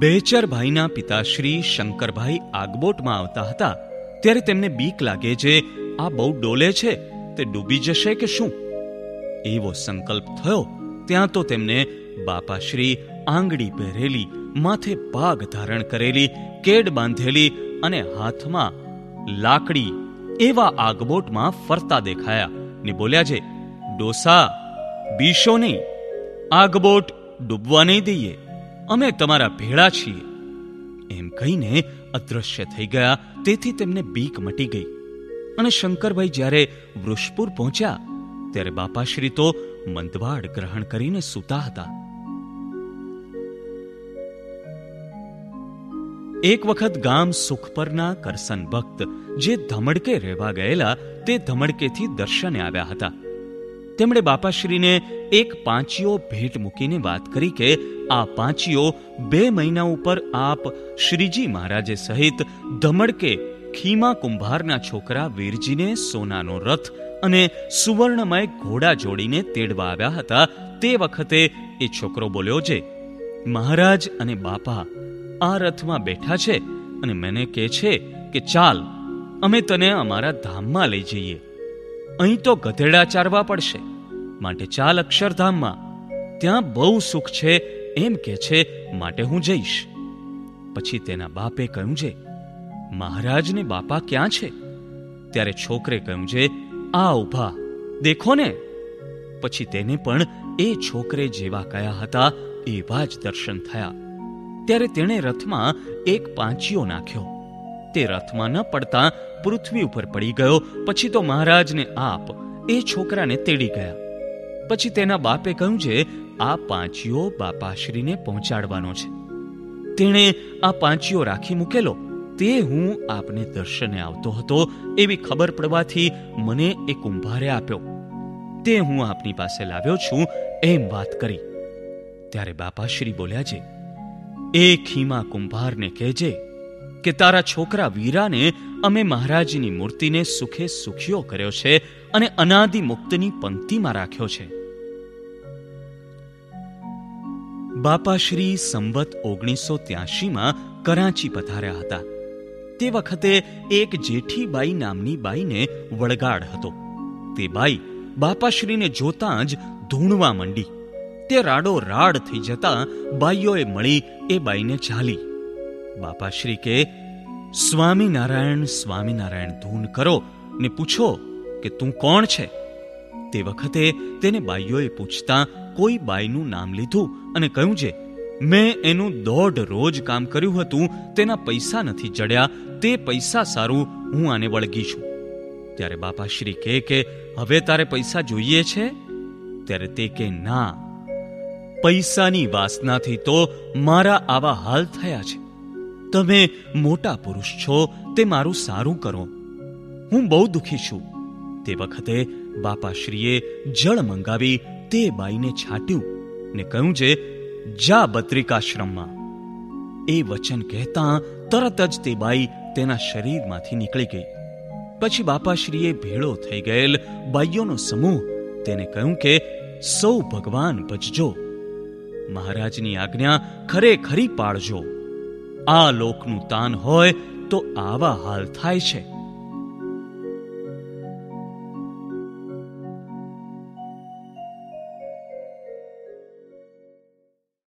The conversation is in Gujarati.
બેચરભાઈના પિતાશ્રી શંકરભાઈ આગબોટમાં આવતા હતા ત્યારે તેમને બીક લાગે છે, આ બહુ ડોલે છે, તે ડૂબી જશે કે શું? એવો સંકલ્પ થયો ત્યાં તો તેમને બાપાશ્રી આંગળી પહેરેલી, માથે પાગ ધારણ કરેલી, કેડ બાંધેલી અને હાથમાં લાકડી એવા આગબોટમાં ફરતા દેખાયા ને બોલ્યા છે, ડોસા, બીશો નહીં, આગબોટ ડૂબવા નહીં દઈએ, અમે તમારા ભેળા છીએ. એમ કહીને અદ્રશ્ય થઈ ગયા. તેથી તેમને બીક મટી ગઈ. અને શંકરભાઈ જ્યારે વૃષપુર પહોંચ્યા ત્યારે બાપાશ્રી તો મંદવાડ ગ્રહણ કરીને સૂતા હતા. એક વખત ગામ સુખપરના કરસન ભક્ત જે ધમડકે રહેવા ગયેલા તે ધમડકેથી દર્શને આવ્યા હતા. તેમણે બાપાશ્રીને એક પાંચીઓ ભેટ મૂકીને વાત કરી કે આ પાંચીઓ 2 મહિના ઉપર આપ શ્રીજી મહારાજે સહિત ધમડકે ખીમા કુંભારના છોકરા વીરજીને સોનાનો રથ અને સુવર્ણમય ઘોડા જોડીને તેડવા આવ્યા હતા. તે વખતે એ છોકરો બોલ્યો છે, મહારાજ અને બાપા આ રથમાં બેઠા છે અને મને કહે છે કે ચાલ અમે તને અમારા ધામમાં લઈ જઈએ. અહીં તો ગધેડા ચારવા પડશે, માટે ચાલ અક્ષરધામમાં, ત્યાં બહુ સુખ છે એમ કે છે, માટે હું જઈશ. પછી તેના બાપે કહ્યું છે, મહારાજ ને બાપા ક્યાં છે? ત્યારે છોકરે કહ્યું છે, આ ઊભા દેખો ને. પછી તેને પણ એ છોકરે જેવા કયા હતા એવા જ દર્શન થયા. ત્યારે તેણે રથમાં એક પાંચીઓ નાખ્યો. તે રથમાં ન પડતા પૃથ્વી ઉપર પડી ગયો. પછી તો મહારાજને આપ એ છોકરાને તેડી ગયા. પછી તેના બાપે કહ્યું છે, આ પાંચીઓ બાપાશ્રીને પહોંચાડવાનો છે. તેણે આ પાંચીઓ રાખી મૂકેલો. તે હું આપને દર્શને આવતો હતો એવી ખબર પડવાથી મને એ કુંભારે આપ્યો. તે હું આપની પાસે લાવ્યો છું એમ વાત કરી. ત્યારે બાપાશ્રી બોલ્યા છે, એ ખીમા કુંભારને કહેજે કે તારા છોકરા વીરાને અમે મહારાજની મૂર્તિને સુખે સુખ્યો કર્યો છે અને અનાદિ મુક્તની પંક્તિમાં રાખ્યો છે. બાપાશ્રી સંવત 1983માં કરાંચી પધાર્યા હતા. તે વખતે એક જેઠીબાઈ નામની બાઈને વળગાડ હતો. તે બાઈ બાપાશ્રીને જોતાં જ ધૂણવા માંડી. તે રાડો રાડ થઈ જતા બાઈઓએ મળી એ બાઈને ઝાલી. બાપાશ્રી કે, સ્વામિનારાયણ સ્વામિનારાયણ ધૂન કરો ને પૂછો કે તું કોણ છે? તે વખતે તેને બાઈઓએ પૂછતા કોઈ બાઈનું નામ લીધું અને કહ્યું છે, મેં એનું 1.5 રોજ કામ કર્યું હતું, તેના પૈસા નથી જડ્યા, તે પૈસા સારું હું આને વળગી છું. ત્યારે બાપાશ્રી કહે કે હવે તારે પૈસા જોઈએ છે? ત્યારે તે કે ના, પૈસાની વાસનાથી તો મારા આવા હાલ થયા છે. તમે મોટા પુરુષ છો, તે મારું સારું કરો, હું બહુ દુઃખી છું. તે વખતે બાપાશ્રીએ જળ મંગાવી તે બાઈને છાટ્યું ને કહ્યું છે, જા બદ્રિકાશ્રમમાં. એ વચન કહેતા તરત જ તે બાઈ તેના શરીરમાંથી નીકળી ગઈ. પછી બાપાશ્રીએ ભેળો થઈ ગયેલ બાઈઓનો સમૂહ તેને કહ્યું કે સૌ ભગવાન ભજજો, મહારાજની આજ્ઞા ખરેખરી પાળજો. આ લોકનું તાન હોય તો આવા હાલ થાય છે.